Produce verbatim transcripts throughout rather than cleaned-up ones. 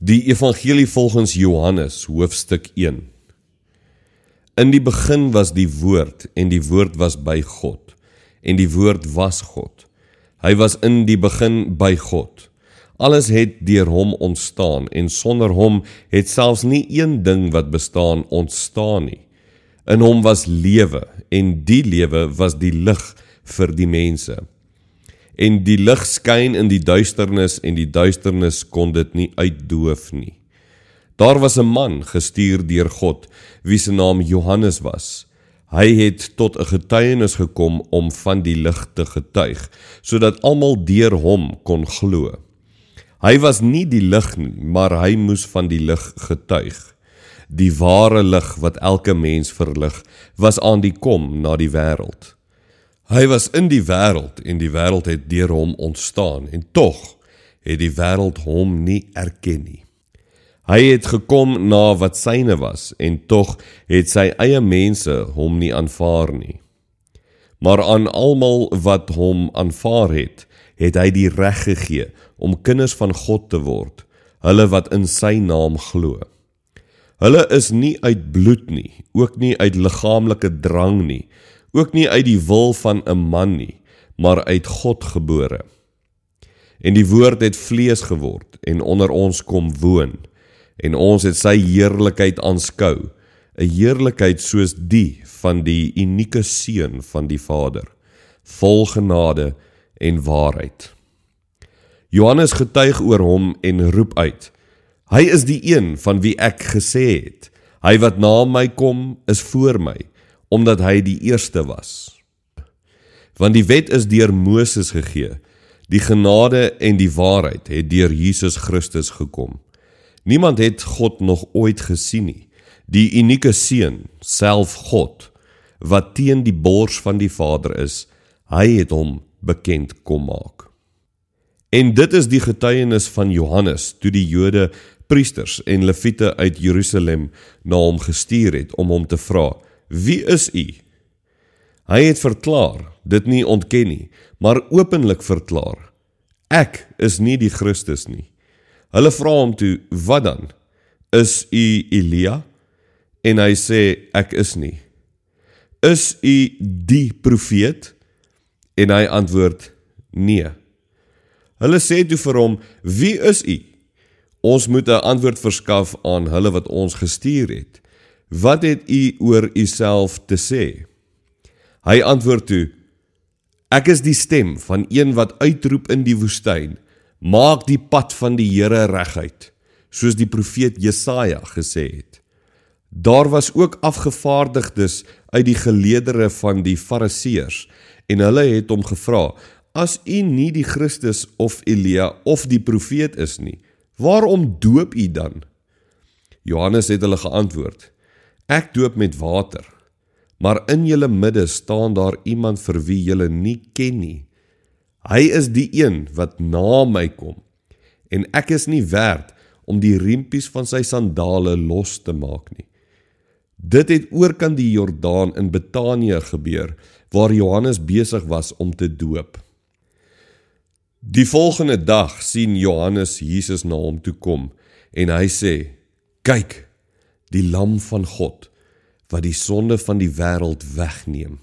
Die Evangelie volgens Johannes, hoofstuk een. In die begin was die woord, en die woord was by God, en die woord was God. Hy was in die begin by God. Alles het deur hom ontstaan, en sonder hom het selfs nie een ding wat bestaan ontstaan nie. In hom was lewe, en die lewe was die lig vir die mense. En die lig skyn in die duisternis, en die duisternis kon dit nie uitdoof nie. Daar was 'n man gestuur deur God, wie se naam Johannes was. Hy het tot 'n getuienis gekom om van die lig te getuig, sodat almal deur hom kon glo. Hy was nie die lig nie, maar hy moes van die lig getuig. Die ware lig wat elke mens verlig, was aan die kom na die wêreld. Hy was in die wêreld, en die wêreld het deur hom ontstaan, en tog het die wêreld hom nie erken nie. Hy het gekom na wat syne was, en tog het sy eie mense hom nie aanvaar nie. Maar aan almal wat hom aanvaar het, het hy die reg gegee om kinders van God te word, hulle wat in sy naam glo. Hulle is nie uit bloed nie, ook nie uit liggaamlike drang nie, ook nie uit die wil van 'n man nie, maar uit God gebore. En die woord het vlees geword, en onder ons kom woon, en ons het sy heerlikheid aanskou, 'n heerlikheid soos die van die unieke seun van die Vader, vol genade en waarheid. Johannes getuig oor hom en roep uit, hy is die een van wie ek gesê het, hy wat na my kom is voor my, omdat hy die eerste was. Want die wet is deur Moses gegee, die genade en die waarheid het deur Jesus Christus gekom. Niemand het God nog ooit gesien nie, die unieke seun, self God, wat teen die bors van die Vader is, hy het hom bekend kom maak. En dit is die getuienis van Johannes, toe die Jode, priesters en leviete uit Jerusalem na hom gestuur het, om hom te vra, wie is u? Hy het verklaar, dit nie ontken nie, maar openlik verklaar, ek is nie die Christus nie. Hulle vra hom toe, wat dan? Is u Elia? En hy sê, ek is nie. Is u die profeet? En hy antwoord, nee. Hulle sê toe vir hom, wie is u? Ons moet 'n antwoord verskaf aan hulle wat ons gestuur het. Wat het u oor uself te sê? Hy antwoord toe, ek is die stem van een wat uitroep in die woestyn, maak die pad van die Here reguit, soos die profeet Jesaja gesê het. Daar was ook afgevaardigdes uit die geleerdere van die Fariseërs, en hulle het hom gevra, as u nie die Christus of Elia of die profeet is nie, waarom doop u dan? Johannes het hulle geantwoord, ek doop met water, maar in julle midde staan daar iemand vir wie julle nie ken nie. Hy is die een wat na my kom, en ek is nie werd om die riempies van sy sandale los te maak nie. Dit het oorkant die Jordaan in Betanië gebeur, waar Johannes besig was om te doop. Die volgende dag sien Johannes Jesus na hom toe kom, en hy sê, kyk, die lam van God, wat die sonde van die wêreld wegneem.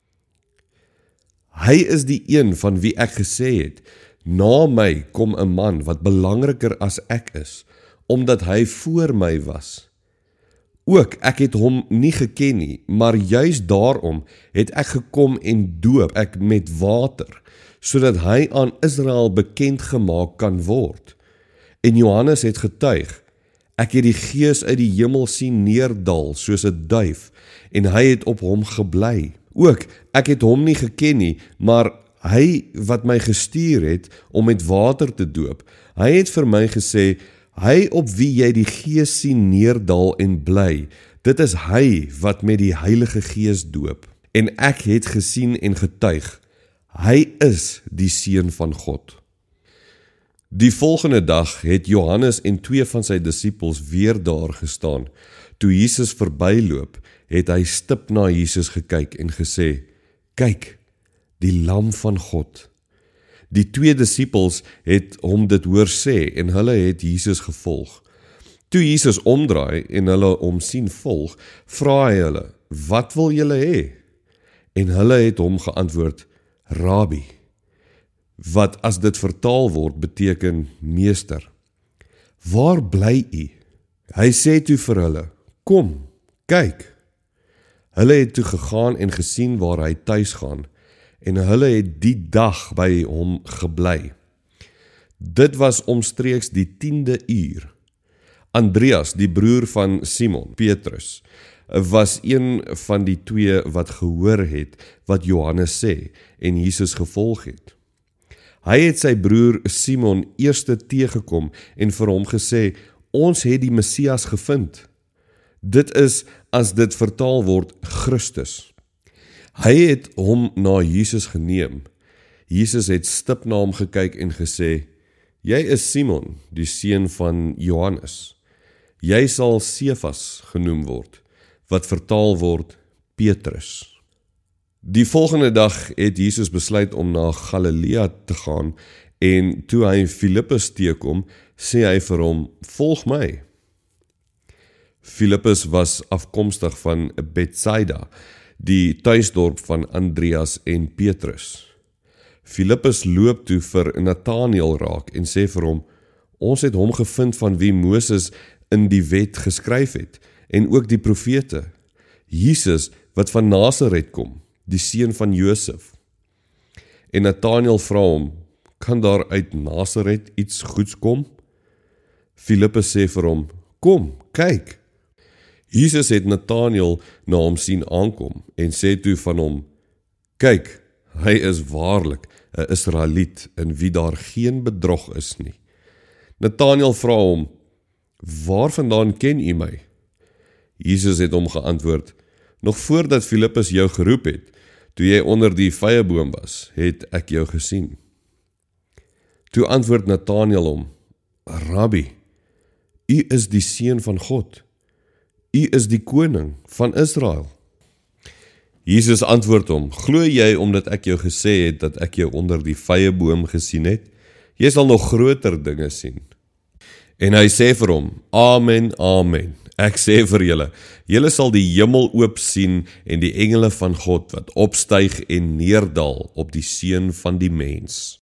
Hy is die een van wie ek gesê het, na my kom 'n man wat belangriker as ek is, omdat hy voor my was. Ook ek het hom nie geken nie, maar juis daarom het ek gekom en doop ek met water, sodat hy aan Israel bekend gemaak kan word. En Johannes het getuig, ek het die Gees uit die hemel sien neerdal soos 'n duif, en hy het op hom gebly. Ook, ek het hom nie geken nie, maar hy wat my gestuur het om met water te doop, hy het vir my gesê, hy op wie jy die Gees sien neerdal en bly, dit is hy wat met die Heilige Gees doop. En ek het gesien en getuig, hy is die Seun van God. Die volgende dag het Johannes en twee van sy disippels weer daar gestaan. Toe Jesus verbyloop, het hy stip na Jesus gekyk en gesê, kyk, die lam van God. Die twee disippels het hom dit hoor sê en hulle het Jesus gevolg. Toe Jesus omdraai en hulle hom sien volg, vra hy hulle, wat wil julle hê? En hulle het hom geantwoord, Rabbi, wat as dit vertaal word beteken meester. Waar bly u? Hy sê toe vir hulle, kom, kyk. Hulle het toe gegaan en gesien waar hy tuis gaan, en hulle het die dag by hom gebly. Dit was omstreeks die tiende uur. Andreas, die broer van Simon, Petrus, was een van die twee wat gehoor het wat Johannes sê en Jesus gevolg het. Hy het sy broer Simon eerste teëgekom en vir hom gesê, ons het die Messias gevind. Dit is, as dit vertaal word, Christus. Hy het hom na Jesus geneem. Jesus het stip na hom gekyk en gesê, jy is Simon, die seun van Johannes. Jy sal Sefas genoem word, wat vertaal word Petrus. Die volgende dag het Jesus besluit om na Galilea te gaan en toe hy Filippus teekom, sê hy vir hom, volg my. Filippus was afkomstig van Betsaida, die tuisdorp van Andreas en Petrus. Filippus loop toe vir Nathanael raak en sê vir hom, ons het hom gevind van wie Moses in die wet geskryf het, en ook die profete, Jesus wat van Nasaret kom, die seun van Josef. En Nathanael vra hom, kan daar uit Nasaret iets goeds kom? Filippus sê vir hom, kom, kyk. Jesus het Nathanael na hom sien aankom en sê toe van hom, kyk, hy is waarlik 'n Israeliet in wie daar geen bedrog is nie. Nathanael vra hom, waarvandaan ken u my? Jesus het hom geantwoord, nog voordat Filippus jou geroep het, toe jy onder die vyeboom was, het ek jou gesien. Toe antwoord Nathanael hom, Rabbi, u is die seun van God, u is die koning van Israel. Jesus antwoord hom, glo jy omdat ek jou gesê het, dat ek jou onder die vyeboom gesien het? Jy sal nog groter dinge sien. En hy sê vir hom, Amen, Amen. Ek sê vir julle, julle sal die hemel oop sien en die engele van God wat opstyg en neerdal op die seun van die mens.